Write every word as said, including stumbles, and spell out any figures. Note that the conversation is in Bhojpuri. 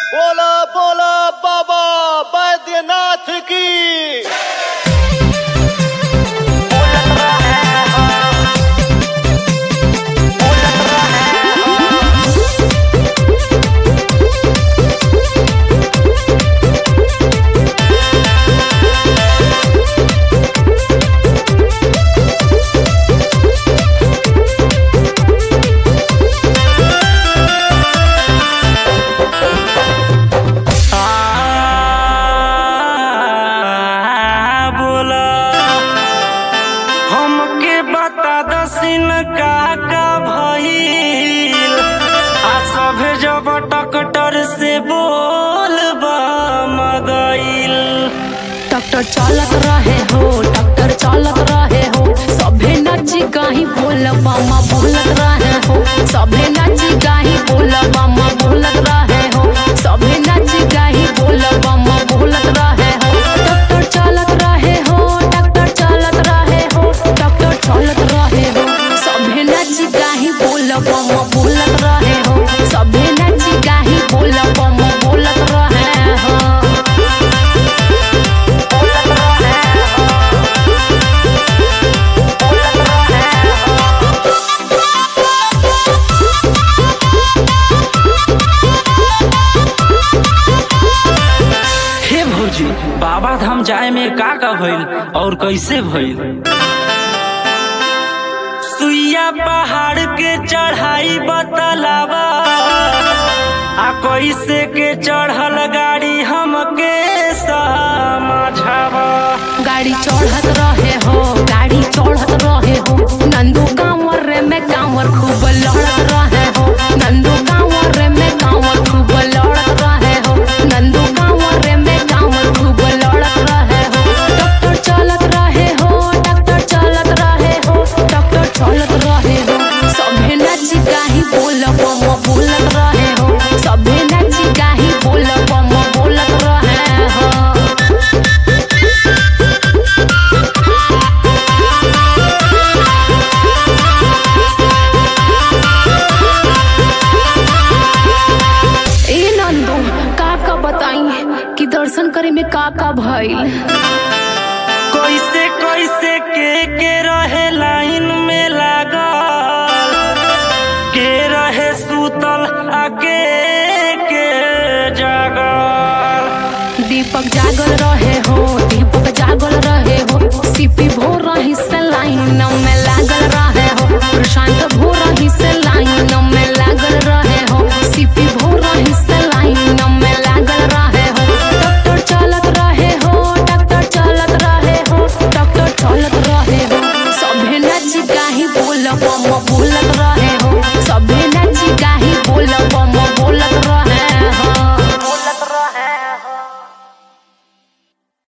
बोला बोला बाबा बैद्यनाथ की। का का भइल आ सभे जब डॉक्टर से बोलबा मगइल। डॉक्टर चलत रहे हो डॉक्टर चलत रहे हो सभे नाची गाही बोलबा माँ बोलत रहे हो सभे नाची गाही बोलबा माँ बोलत रहे हो सभे नाची गाही बोलबा माँ बोलत रहे हो। डॉक्टर चलत रहे हो डॉक्टर चलत रहे हो डॉक्टर चलत रहे हो सभे नाची गाही बोलबा माँ बोलत रहे हो सभे नाची गाही बोलबा माँ बोलत रहे हो। बाबा धाम जाए में का का भइल और कैसे भइल। सुइया पहाड़ के चढ़ाई बतलावा आ कैसे के चढ़ल गाड़ी हमके समझावा। गाड़ी चढ़त रहे हो गाड़ी चढ़त रहे हो नंदू कांवर रे में कांवर खूब लड़त रहे हो नंदू कांवर रे में कांवर खूब लड़त रहे हो नंदू कांवर रे में कांवर खूब लड़त रहे हो। डॉक्टर चलत रहे हो डॉक्टर चलत रहे हो डॉक्टर चलत रहे हो सभे नाची गाही बोलबा माँ बोलत रहे हो सभे नाची गाही बोलबा माँ बोलत रहे हो। कि दर्शन करे में का का भइल। कैसे कैसे के के रहे लाइन में लागल के रहे सुतल आके के जागल। दीपक जाग